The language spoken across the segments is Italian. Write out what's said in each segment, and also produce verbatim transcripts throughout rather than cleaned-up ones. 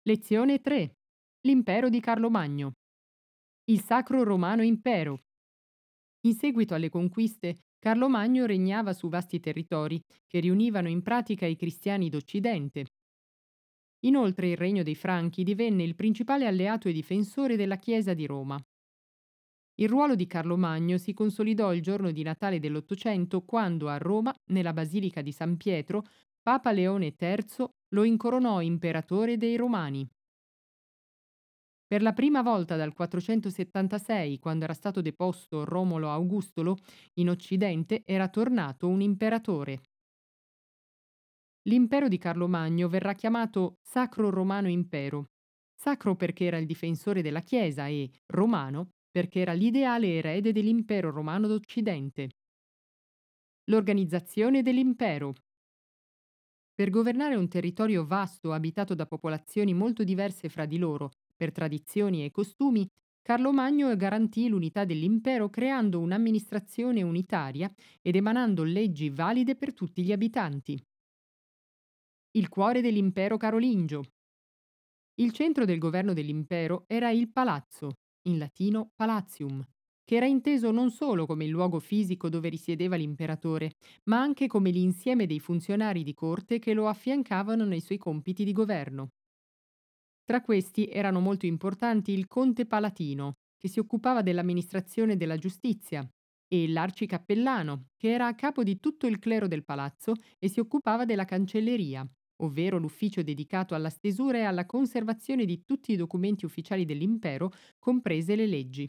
Lezione tre. L'impero di Carlo Magno. Il Sacro Romano Impero. In seguito alle conquiste, Carlo Magno regnava su vasti territori che riunivano in pratica i cristiani d'Occidente. Inoltre il regno dei Franchi divenne il principale alleato e difensore della Chiesa di Roma. Il ruolo di Carlo Magno si consolidò il giorno di Natale dell'Ottocento quando a Roma, nella Basilica di San Pietro, Papa Leone terzo lo incoronò imperatore dei Romani. Per la prima volta dal quattrocentosettantasei, quando era stato deposto Romolo Augustolo, in Occidente era tornato un imperatore. L'impero di Carlo Magno verrà chiamato Sacro Romano Impero. Sacro perché era il difensore della Chiesa e romano perché era l'ideale erede dell'impero romano d'Occidente. L'organizzazione dell'impero. Per governare un territorio vasto abitato da popolazioni molto diverse fra di loro, per tradizioni e costumi, Carlo Magno garantì l'unità dell'impero creando un'amministrazione unitaria ed emanando leggi valide per tutti gli abitanti. Il cuore dell'impero carolingio. Il centro del governo dell'impero era il palazzo, in latino palatium, che era inteso non solo come il luogo fisico dove risiedeva l'imperatore, ma anche come l'insieme dei funzionari di corte che lo affiancavano nei suoi compiti di governo. Tra questi erano molto importanti il conte palatino, che si occupava dell'amministrazione della giustizia, e l'arcicappellano, che era a capo di tutto il clero del palazzo e si occupava della cancelleria, ovvero l'ufficio dedicato alla stesura e alla conservazione di tutti i documenti ufficiali dell'impero, comprese le leggi.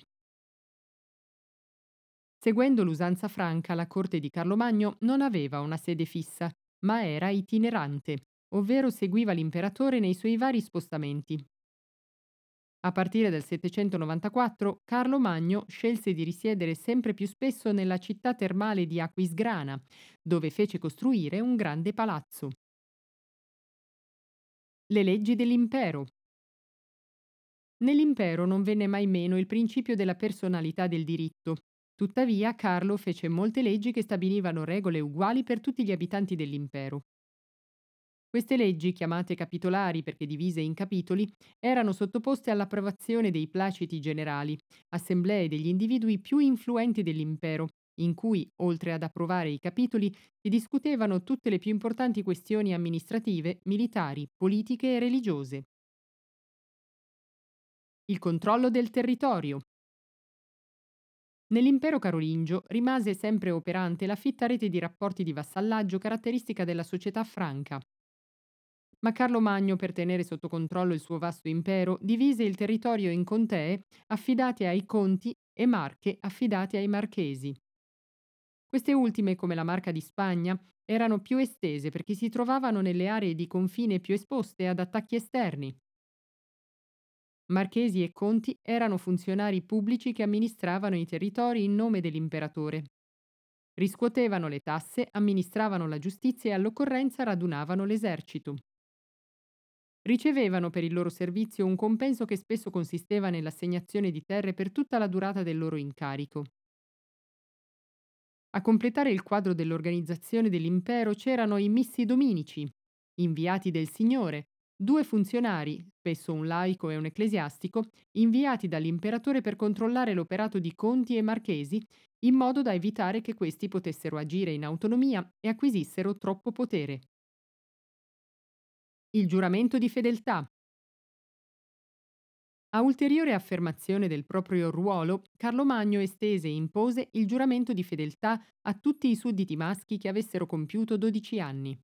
Seguendo l'usanza franca, la corte di Carlo Magno non aveva una sede fissa, ma era itinerante, ovvero seguiva l'imperatore nei suoi vari spostamenti. A partire dal settecentonovantaquattro, Carlo Magno scelse di risiedere sempre più spesso nella città termale di Aquisgrana, dove fece costruire un grande palazzo. Le leggi dell'impero. Nell'impero non venne mai meno il principio della personalità del diritto. Tuttavia, Carlo fece molte leggi che stabilivano regole uguali per tutti gli abitanti dell'impero. Queste leggi, chiamate capitolari perché divise in capitoli, erano sottoposte all'approvazione dei placiti generali, assemblee degli individui più influenti dell'impero, in cui, oltre ad approvare i capitoli, si discutevano tutte le più importanti questioni amministrative, militari, politiche e religiose. Il controllo del territorio. Nell'impero carolingio rimase sempre operante la fitta rete di rapporti di vassallaggio caratteristica della società franca. Ma Carlo Magno, per tenere sotto controllo il suo vasto impero, divise il territorio in contee affidate ai conti e marche affidate ai marchesi. Queste ultime, come la Marca di Spagna, erano più estese perché si trovavano nelle aree di confine più esposte ad attacchi esterni. Marchesi e conti erano funzionari pubblici che amministravano i territori in nome dell'imperatore. Riscuotevano le tasse, amministravano la giustizia e all'occorrenza radunavano l'esercito. Ricevevano per il loro servizio un compenso che spesso consisteva nell'assegnazione di terre per tutta la durata del loro incarico. A completare il quadro dell'organizzazione dell'impero c'erano i missi dominici, inviati del Signore, due funzionari, spesso un laico e un ecclesiastico, inviati dall'imperatore per controllare l'operato di conti e marchesi, in modo da evitare che questi potessero agire in autonomia e acquisissero troppo potere. Il giuramento di fedeltà. A ulteriore affermazione del proprio ruolo, Carlo Magno estese e impose il giuramento di fedeltà a tutti i sudditi maschi che avessero compiuto dodici anni.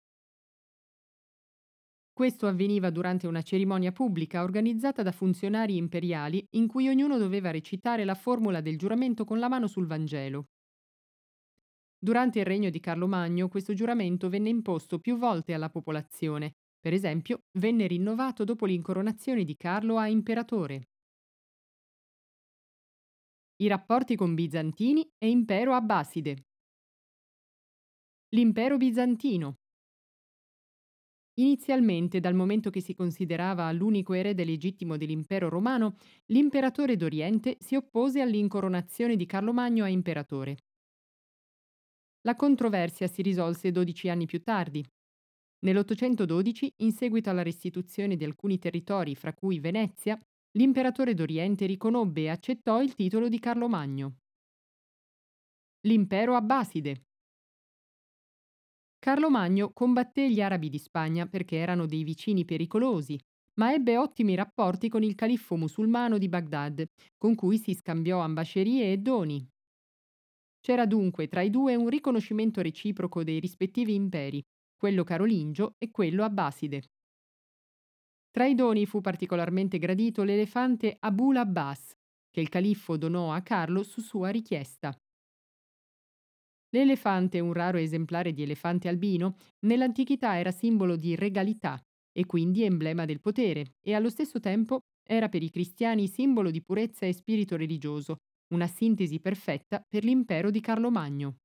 Questo avveniva durante una cerimonia pubblica organizzata da funzionari imperiali in cui ognuno doveva recitare la formula del giuramento con la mano sul Vangelo. Durante il regno di Carlo Magno questo giuramento venne imposto più volte alla popolazione. Per esempio, venne rinnovato dopo l'incoronazione di Carlo a imperatore. I rapporti con Bizantini e Impero Abbaside. L'impero bizantino. Inizialmente, dal momento che si considerava l'unico erede legittimo dell'impero romano, l'imperatore d'Oriente si oppose all'incoronazione di Carlo Magno a imperatore. La controversia si risolse dodici anni più tardi. Nell'ottocentododici, in seguito alla restituzione di alcuni territori, fra cui Venezia, l'imperatore d'Oriente riconobbe e accettò il titolo di Carlo Magno. L'impero abbaside. Carlo Magno combatté gli arabi di Spagna perché erano dei vicini pericolosi, ma ebbe ottimi rapporti con il califfo musulmano di Baghdad, con cui si scambiò ambascerie e doni. C'era dunque tra i due un riconoscimento reciproco dei rispettivi imperi, quello carolingio e quello abbaside. Tra i doni fu particolarmente gradito l'elefante Abul Abbas, che il califfo donò a Carlo su sua richiesta. L'elefante, un raro esemplare di elefante albino, nell'antichità era simbolo di regalità e quindi emblema del potere, e allo stesso tempo era per i cristiani simbolo di purezza e spirito religioso, una sintesi perfetta per l'impero di Carlo Magno.